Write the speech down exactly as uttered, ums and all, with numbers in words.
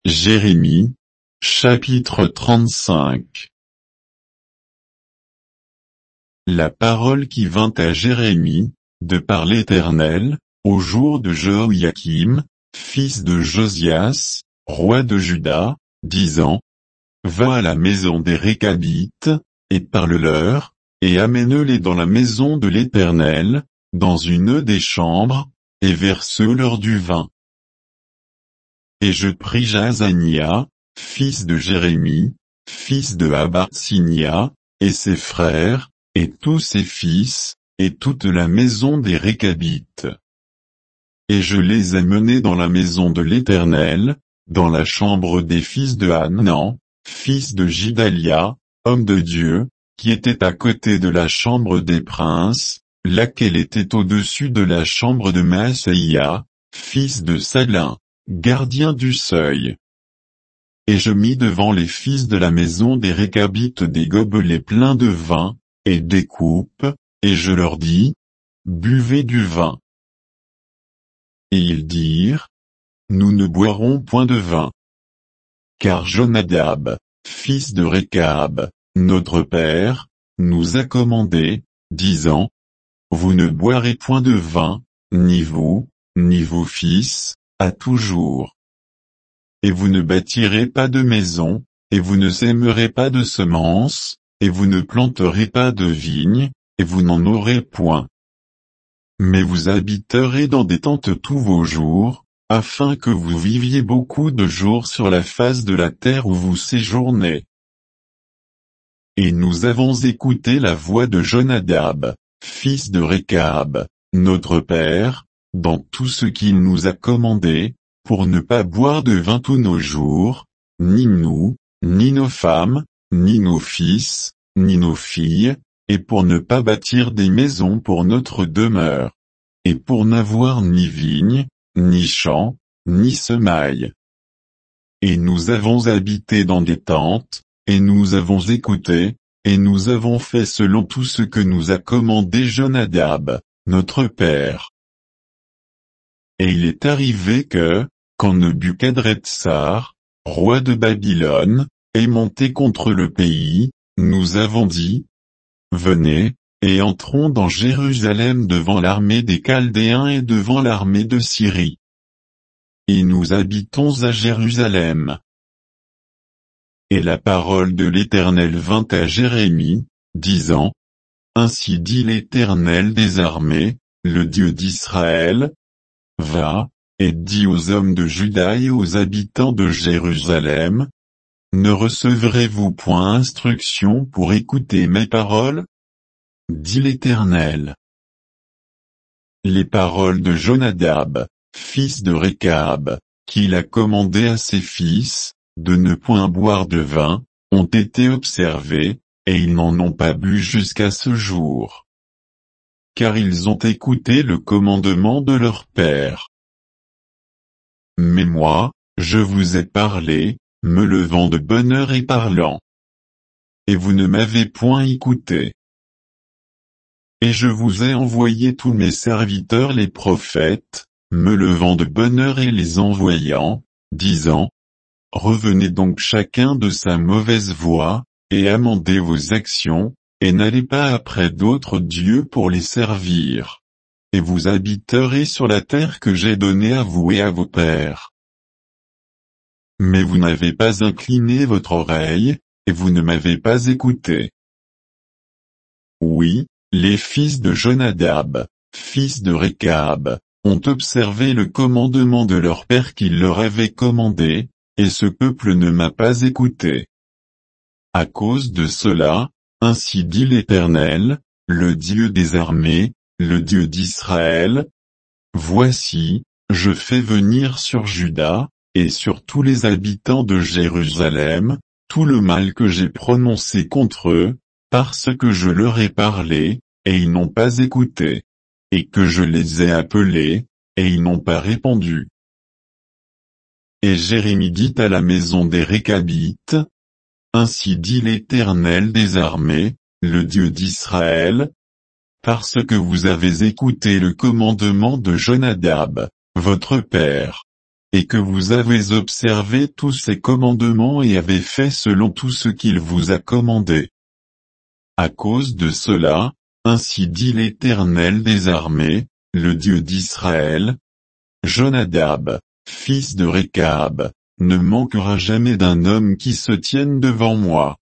Jérémie, chapitre trente-cinq. La parole qui vint à Jérémie, de par l'Éternel, au jour de Joachim, fils de Josias, roi de Juda, disant: Va à la maison des Récabites, et parle-leur, et amène-les dans la maison de l'Éternel, dans une des chambres, et verse-leur du vin. Et je pris Jazania, fils de Jérémie, fils de Habartsinia, et ses frères, et tous ses fils, et toute la maison des Récabites. Et je les ai menés dans la maison de l'Éternel, dans la chambre des fils de Hanan, fils de Gidalia, homme de Dieu, qui était à côté de la chambre des princes, laquelle était au-dessus de la chambre de Maaseia, fils de Salin, gardien du seuil. Et je mis devant les fils de la maison des Récabites des gobelets pleins de vin, et des coupes, et je leur dis: Buvez du vin. Et ils dirent: Nous ne boirons point de vin. Car Jonadab, fils de Récab, notre père, nous a commandé, disant: Vous ne boirez point de vin, ni vous, ni vos fils, à toujours. Et vous ne bâtirez pas de maison, et vous ne sèmerez pas de semences, et vous ne planterez pas de vignes, et vous n'en aurez point. Mais vous habiterez dans des tentes tous vos jours, afin que vous viviez beaucoup de jours sur la face de la terre où vous séjournez. Et nous avons écouté la voix de Jonadab, fils de Récab, notre père, dans tout ce qu'il nous a commandé, pour ne pas boire de vin tous nos jours, ni nous, ni nos femmes, ni nos fils, ni nos filles, et pour ne pas bâtir des maisons pour notre demeure, et pour n'avoir ni vigne, ni champs, ni semailles. Et nous avons habité dans des tentes, et nous avons écouté, et nous avons fait selon tout ce que nous a commandé Jonadab, notre père. Et il est arrivé que, quand Nebuchadrezzar, roi de Babylone, est monté contre le pays, nous avons dit: Venez, et entrons dans Jérusalem devant l'armée des Chaldéens et devant l'armée de Syrie. Et nous habitons à Jérusalem. Et la parole de l'Éternel vint à Jérémie, disant: Ainsi dit l'Éternel des armées, le Dieu d'Israël: Va, et dis aux hommes de Juda et aux habitants de Jérusalem: Ne recevrez-vous point instruction pour écouter mes paroles? Dit l'Éternel. Les paroles de Jonadab, fils de Récab, qu'il a commandé à ses fils, de ne point boire de vin, ont été observées, et ils n'en ont pas bu jusqu'à ce jour. Car ils ont écouté le commandement de leur père. Mais moi, je vous ai parlé, me levant de bonne heure et parlant. Et vous ne m'avez point écouté. Et je vous ai envoyé tous mes serviteurs les prophètes, me levant de bonne heure et les envoyant, disant: Revenez donc chacun de sa mauvaise voie, et amendez vos actions, et n'allez pas après d'autres dieux pour les servir. Et vous habiterez sur la terre que j'ai donnée à vous et à vos pères. Mais vous n'avez pas incliné votre oreille, et vous ne m'avez pas écouté. Oui, les fils de Jonadab, fils de Récab, ont observé le commandement de leur père qu'il leur avait commandé, et ce peuple ne m'a pas écouté. À cause de cela, ainsi dit l'Éternel, le Dieu des armées, le Dieu d'Israël: Voici, je fais venir sur Juda, et sur tous les habitants de Jérusalem, tout le mal que j'ai prononcé contre eux, parce que je leur ai parlé, et ils n'ont pas écouté, et que je les ai appelés, et ils n'ont pas répondu. Et Jérémie dit à la maison des Récabites: Ainsi dit l'Éternel des armées, le Dieu d'Israël: Parce que vous avez écouté le commandement de Jonadab, votre père, et que vous avez observé tous ses commandements et avez fait selon tout ce qu'il vous a commandé. À cause de cela, ainsi dit l'Éternel des armées, le Dieu d'Israël, Jonadab, fils de Récab, ne manquera jamais d'un homme qui se tienne devant moi.